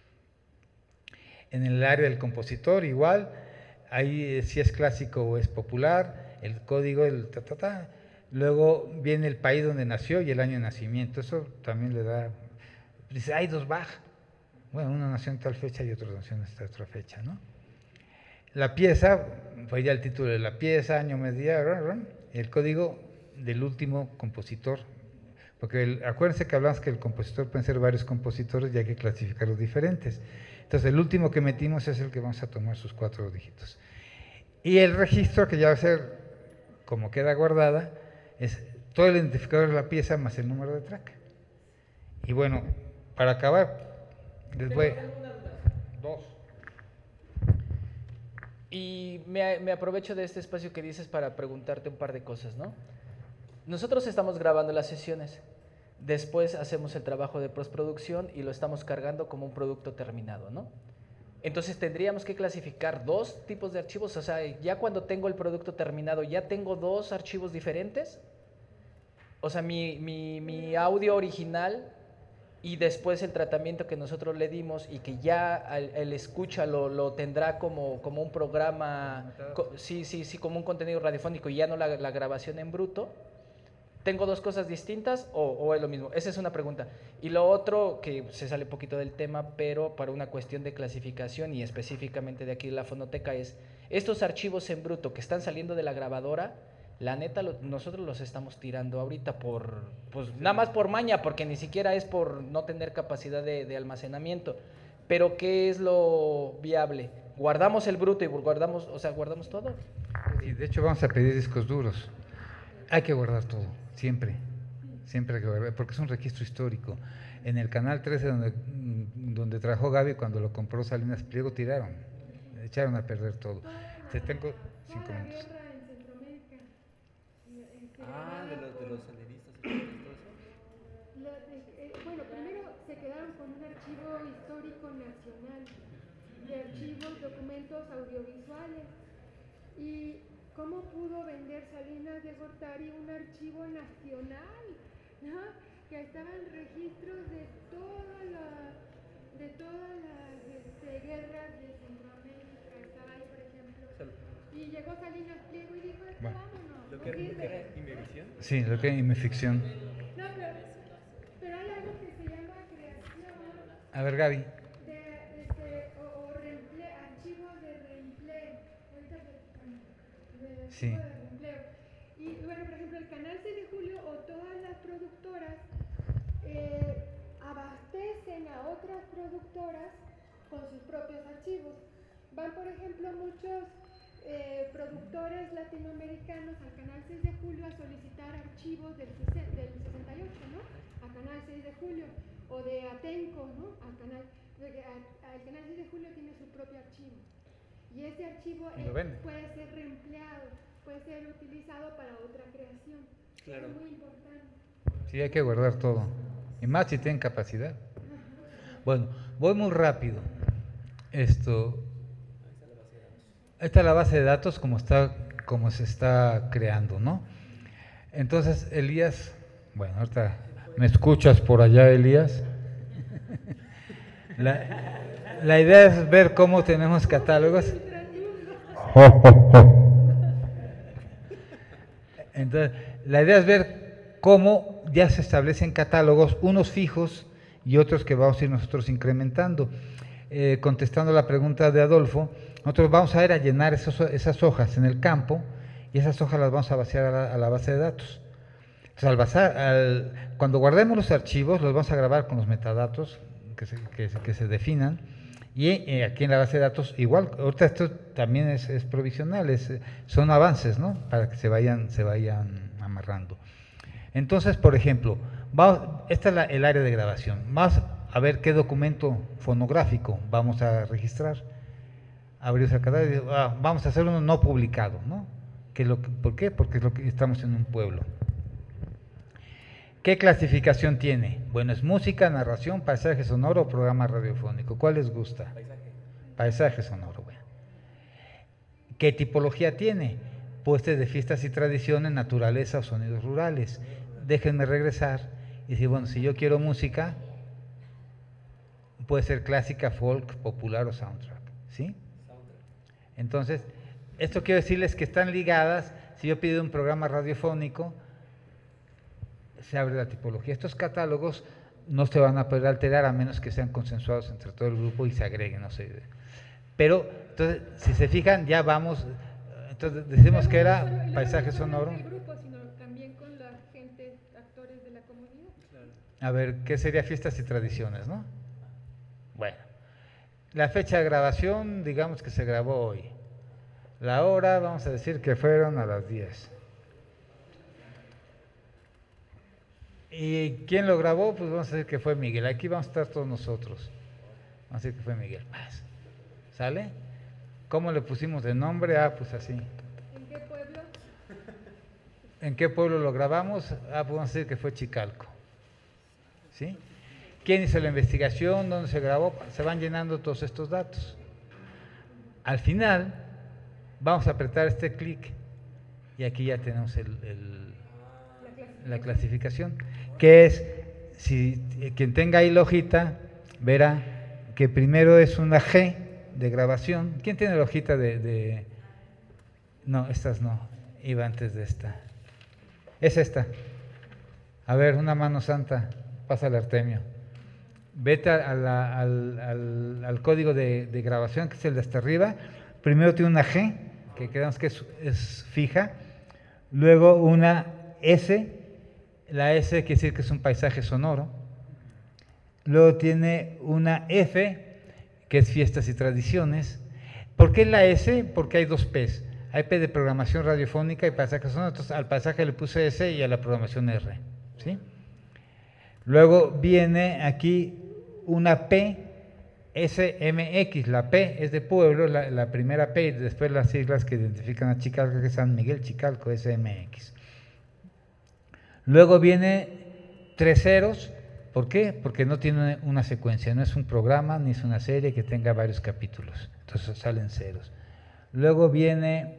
En el área del compositor, igual, ahí si es clásico o es popular, el código, el ta, ta, ta. Luego viene el país donde nació y el año de nacimiento. Eso también le da... Dice, hay dos Bach. Bueno, uno nació en tal fecha y otro nació en esta otra fecha, ¿no? La pieza, pues ya el título de la pieza, año, mes, día, el código del último compositor, porque el, acuérdense que hablamos que el compositor pueden ser varios compositores y hay que clasificarlos diferentes. Entonces el último que metimos es el que vamos a tomar sus cuatro dígitos. Y el registro, que ya va a ser como queda guardada, es todo el identificador de la pieza más el número de track. Y bueno, para acabar, les voy... Dos. Y me, me aprovecho de este espacio que dices para preguntarte un par de cosas, ¿no? Nosotros estamos grabando las sesiones. Después hacemos el trabajo de postproducción y lo estamos cargando como un producto terminado, ¿no? Entonces tendríamos que clasificar dos tipos de archivos, o sea, ya cuando tengo el producto terminado, ¿ya tengo dos archivos diferentes? O sea, mi, mi, mi audio original y después el tratamiento que nosotros le dimos y que ya el, el escucha lo, lo tendrá como, como un programa, co, sí, sí, sí, como un contenido radiofónico y ya no la, la grabación en bruto. ¿Tengo dos cosas distintas o, o es lo mismo? Esa es una pregunta. Y lo otro, que se sale un poquito del tema, pero para una cuestión de clasificación y específicamente de aquí de la fonoteca es, estos archivos en bruto que están saliendo de la grabadora, la neta lo, nosotros los estamos tirando ahorita por, pues sí, nada más por maña, porque ni siquiera es por no tener capacidad de, de almacenamiento. Pero ¿qué es lo viable? ¿Guardamos el bruto y guardamos, o sea, guardamos todo? Sí, de hecho vamos a pedir discos duros. Hay que guardar todo, siempre, siempre hay que guardar, porque es un registro histórico. En el Canal trece, donde, donde trabajó Gaby, cuando lo compró Salinas Pliego, tiraron, echaron a perder todo. Te tengo cinco minutos. Ah, de los, de los sandinistas y todo eso. La, eh, bueno, primero se quedaron con un archivo histórico nacional, de archivos, documentos audiovisuales. ¿Y cómo pudo vender Salinas de Gortari un archivo nacional? ¿No? Que estaban registros de todas las de todas las este, guerras de Centroamérica, estaba ahí, por ejemplo. Y llegó Salinas Pliego y dijo, bueno, vámonos. ¿Lo que, ¿Lo que era Imeficción? Sí, lo que es Imeficción. No, pero, pero hay algo que se llama creación. A ver, Gaby. De, este, o, o reemple, archivos de reempleo. Ahorita de, de, sí. de reempleo. Y bueno, por ejemplo, el Canal seis de Julio o todas las productoras eh, abastecen a otras productoras con sus propios archivos. Van, por ejemplo, muchos eh, productores latinoamericanos al Canal seis de Julio a solicitar archivos del, del sesenta y ocho, ¿no? A Canal seis de Julio, o de Atenco, ¿no? Al Canal, a, al Canal seis de Julio tiene su propio archivo. Y ese archivo eh, puede ser reempleado, puede ser utilizado para otra creación. Claro. Es muy importante. Sí, hay que guardar todo. Y más si tienen capacidad. Bueno, voy muy rápido. Esto... Esta es la base de datos como está, como se está creando, ¿no? Entonces, Elías, bueno, ahorita me escuchas por allá, Elías. La, la idea es ver cómo tenemos catálogos. Entonces, la idea es ver cómo ya se establecen catálogos, unos fijos y otros que vamos a ir nosotros incrementando. Eh, contestando la pregunta de Adolfo, nosotros vamos a ir a llenar esos, esas hojas en el campo y esas hojas las vamos a vaciar a la, a la base de datos. O sea, al vaciar, al, cuando guardemos los archivos, los vamos a grabar con los metadatos que se, que, que se definan y eh, aquí en la base de datos igual. Ahorita esto también es, es provisional, es, son avances, ¿no? Para que se vayan, se vayan amarrando. Entonces, por ejemplo, vamos, esta es la, el área de grabación. Vamos a ver qué documento fonográfico vamos a registrar. Abrir esa catálogo, ah, vamos a hacer uno no publicado, ¿no? Que lo que, ¿por qué? Porque es lo que estamos en un pueblo. ¿Qué clasificación tiene? Bueno, es música, narración, paisaje sonoro o programa radiofónico. ¿Cuál les gusta? Paisaje. Paisaje sonoro, bueno. ¿Qué tipología tiene? Puestas de fiestas y tradiciones, naturaleza o sonidos rurales. Déjenme regresar y decir, bueno, si yo quiero música, puede ser clásica, folk, popular o soundtrack, ¿sí? Entonces, esto quiero decirles que están ligadas. Si yo pido un programa radiofónico, se abre la tipología. Estos catálogos no se van a poder alterar a menos que sean consensuados entre todo el grupo y se agreguen, no sé. Pero, entonces, si se fijan, ya vamos, entonces decimos que era paisaje sonoro. A ver, ¿qué sería fiestas y tradiciones, no? Bueno, la fecha de grabación, digamos que se grabó hoy. La hora, vamos a decir que fueron a las diez. ¿Y quién lo grabó? Pues vamos a decir que fue Miguel. Aquí vamos a estar todos nosotros. Vamos a decir que fue Miguel. ¿Sale? ¿Cómo le pusimos de nombre? Ah, pues así. ¿En qué pueblo? ¿En qué pueblo lo grabamos? Ah, pues vamos a decir que fue Chicalco. ¿sí? ¿Quién hizo la investigación? ¿Dónde se grabó? Se van llenando todos estos datos. Al final, vamos a apretar este clic y aquí ya tenemos el, el, la clasificación, que es, si quien tenga ahí la hojita, verá que primero es una G de grabación. ¿Quién tiene la hojita de, de...? No, estas no, iba antes de esta. Es esta. A ver, una mano santa, pásale Artemio. Vete a la, al, al, al código de, de grabación, que es el de hasta arriba. Primero tiene una G, que creemos que es, es fija. Luego una S. La S quiere decir que es un paisaje sonoro. Luego tiene una F, que es fiestas y tradiciones. ¿Por qué la S? Porque hay dos P's. Hay P de programación radiofónica y paisaje sonoro. Entonces al paisaje le puse S y a la programación R, ¿sí? Luego viene aquí una P, S M X. La P es de pueblo, la, la primera P, y después las siglas que identifican a Chicalco, que es San Miguel Chicalco, S M X. Luego viene tres ceros. ¿Por qué? Porque no tiene una secuencia, no es un programa ni es una serie que tenga varios capítulos, entonces salen ceros. Luego viene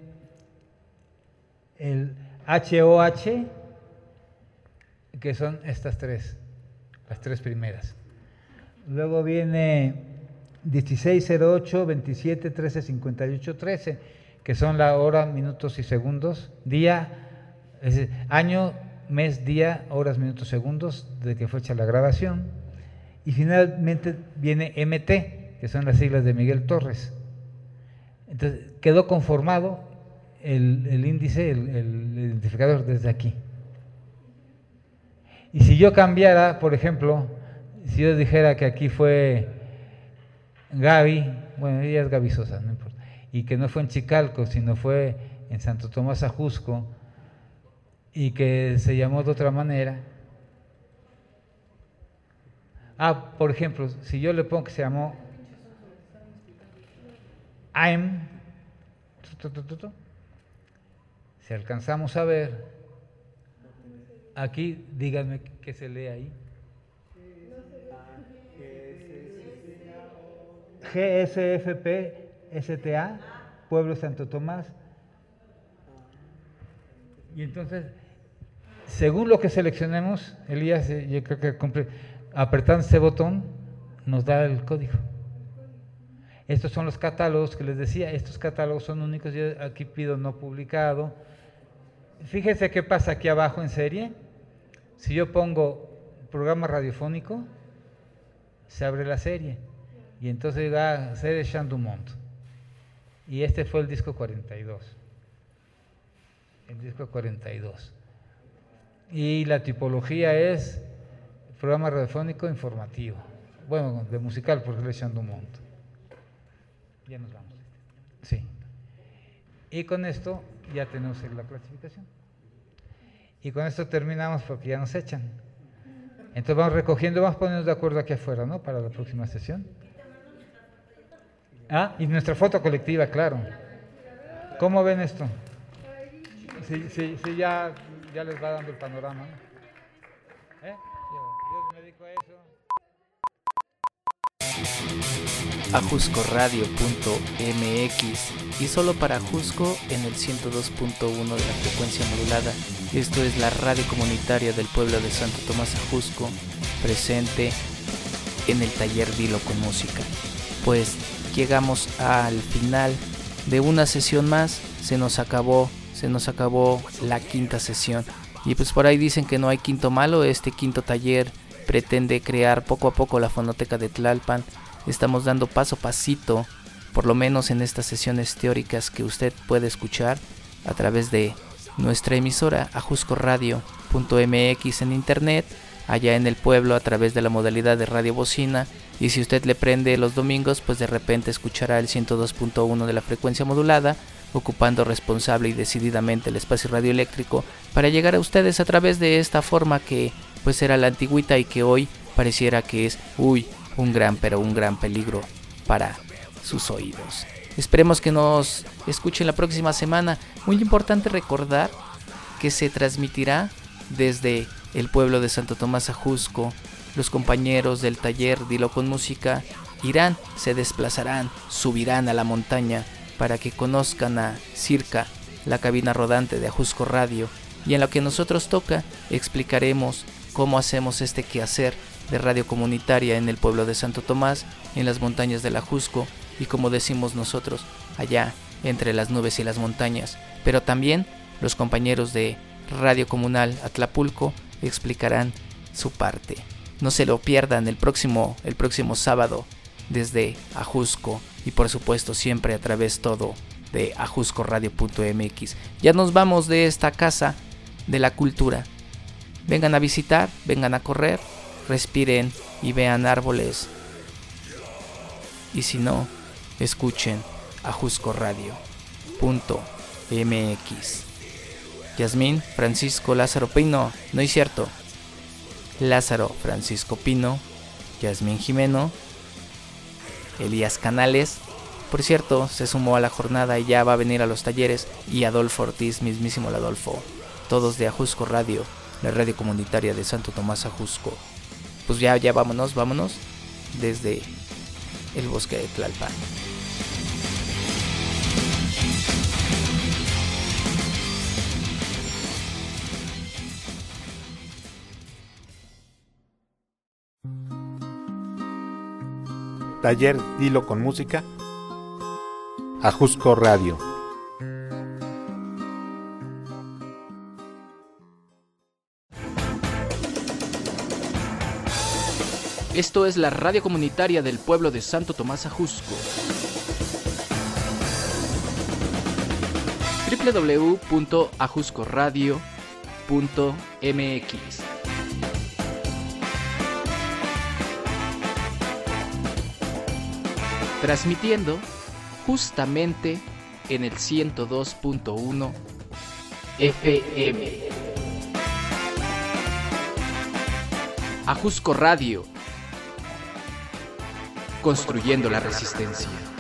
el H O H, que son estas tres, las tres primeras. Luego viene dieciséis cero ocho, veintisiete, trece, cincuenta y ocho, trece, que son la hora, minutos y segundos, día, es decir, año, mes, día, horas, minutos, segundos, de que fue hecha la grabación. Y finalmente viene M T, que son las siglas de Miguel Torres. Entonces quedó conformado el, el índice, el, el identificador desde aquí. Y si yo cambiara, por ejemplo, si yo dijera que aquí fue Gaby, bueno, ella es Gaby Sosa, no importa, y que no fue en Chicalco, sino fue en Santo Tomás Ajusco, y que se llamó de otra manera. Ah, por ejemplo, si yo le pongo que se llamó I'm, si alcanzamos a ver, aquí díganme qué se lee ahí. G S F P S T A, Pueblo Santo Tomás. Y entonces, según lo que seleccionemos, Elías, yo creo que cumple, apretando este botón, nos da el código. Estos son los catálogos que les decía, estos catálogos son únicos, yo aquí pido no publicado. Fíjense qué pasa aquí abajo en serie. Si yo pongo programa radiofónico, se abre la serie. Y entonces va a serie Chandumont. Y este fue el disco cuarenta y dos. El disco cuarenta y dos. Y la tipología es programa radiofónico informativo. Bueno, de musical, porque es Chandumont. Ya nos vamos. Sí. Y con esto ya tenemos la clasificación. Y con esto terminamos porque ya nos echan. Entonces vamos recogiendo, vamos poniéndonos de acuerdo aquí afuera, ¿no? Para la próxima sesión. Ah, y nuestra foto colectiva, claro. ¿Cómo ven esto? Sí, sí, sí, ya, ya les va dando el panorama, ¿no? ¿Eh? Yo, yo me dedico a eso. Ajusco Radio punto M X y solo para Ajusco en el ciento dos punto uno de la frecuencia modulada. Esto es la radio comunitaria del pueblo de Santo Tomás Ajusco, presente en el taller Dilo con Música. Pues llegamos al final de una sesión más, se nos acabó, se nos acabó la quinta sesión. Y pues por ahí dicen que no hay quinto malo. Este quinto taller pretende crear poco a poco la fonoteca de Tlalpan. Estamos dando paso a pasito, por lo menos en estas sesiones teóricas que usted puede escuchar a través de nuestra emisora Ajusco Radio punto M X en internet, allá en el pueblo a través de la modalidad de radio bocina. Y si usted le prende los domingos, pues de repente escuchará el ciento dos punto uno de la frecuencia modulada, ocupando responsable y decididamente el espacio radioeléctrico para llegar a ustedes a través de esta forma que pues era la antigüita y que hoy pareciera que es, uy, un gran pero un gran peligro para sus oídos. Esperemos que nos escuchen la próxima semana. Muy importante recordar que se transmitirá desde el pueblo de Santo Tomás Ajusco los compañeros del taller Dilo con Música irán, se desplazarán, subirán a la montaña para que conozcan a Circa, la cabina rodante de Ajusco Radio, y en lo que nosotros toca explicaremos cómo hacemos este quehacer de radio comunitaria en el pueblo de Santo Tomás, en las montañas del Ajusco, y como decimos nosotros, allá entre las nubes y las montañas. Pero también los compañeros de Radio Comunal Atlapulco explicarán su parte. No se lo pierdan el próximo, el próximo sábado desde Ajusco, y por supuesto siempre a través todo de ajusco radio punto m x. Ya nos vamos de esta casa de la cultura. Vengan a visitar, vengan a correr, respiren y vean árboles. Y si no, escuchen ajusco radio punto m x. Yasmín Francisco Lázaro Pino, no es cierto. Lázaro Francisco Pino, Yasmín Jimeno, Elías Canales, por cierto, se sumó a la jornada y ya va a venir a los talleres, y Adolfo Ortiz, mismísimo el Adolfo, todos de Ajusco Radio, la radio comunitaria de Santo Tomás Ajusco. Pues ya, ya vámonos, vámonos, desde el bosque de Tlalpan. Taller Dilo con Música, Ajusco Radio. Esto es la radio comunitaria del pueblo de Santo Tomás Ajusco. doble u doble u doble u punto ajusco radio punto m x. Transmitiendo justamente en el ciento dos punto uno F M. Ajusco Radio, construyendo la resistencia.